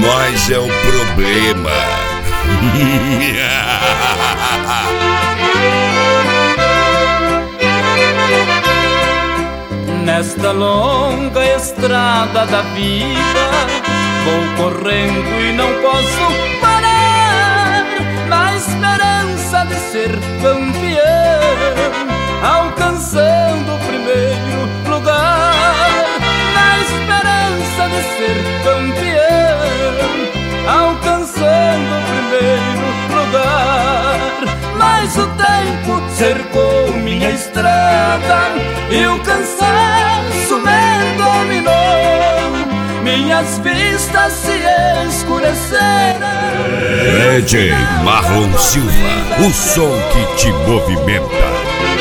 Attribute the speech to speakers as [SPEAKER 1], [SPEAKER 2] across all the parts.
[SPEAKER 1] Nós é o problema.
[SPEAKER 2] Nesta longa estrada da vida, vou correndo e não posso parar, na esperança de ser campeão, alcançando o primeiro lugar. Na esperança de ser campeão, alcançando o primeiro lugar. Mas o tempo cercou minha estrada e o cansaço me dominou. Minhas vistas se escureceram.
[SPEAKER 1] DJ Marlon Silva, o som que te movimenta.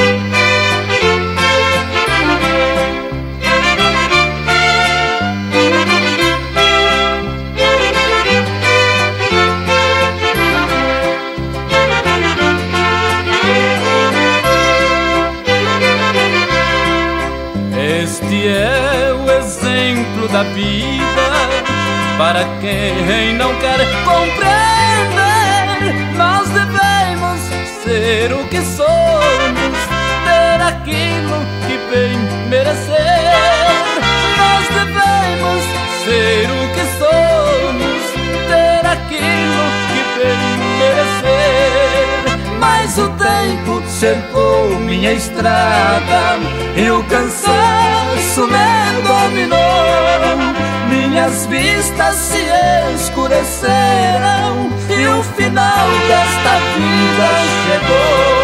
[SPEAKER 2] Este é o exemplo da vida para quem não quer compreender. Nós devemos ser o que somos, ter aquilo que bem merecer. Nós devemos ser o que somos, ter aquilo que bem merecer. Mas o tempo cercou minha estrada e o cansaço me dominou. Minhas vistas se escureceram e o final desta vida chegou.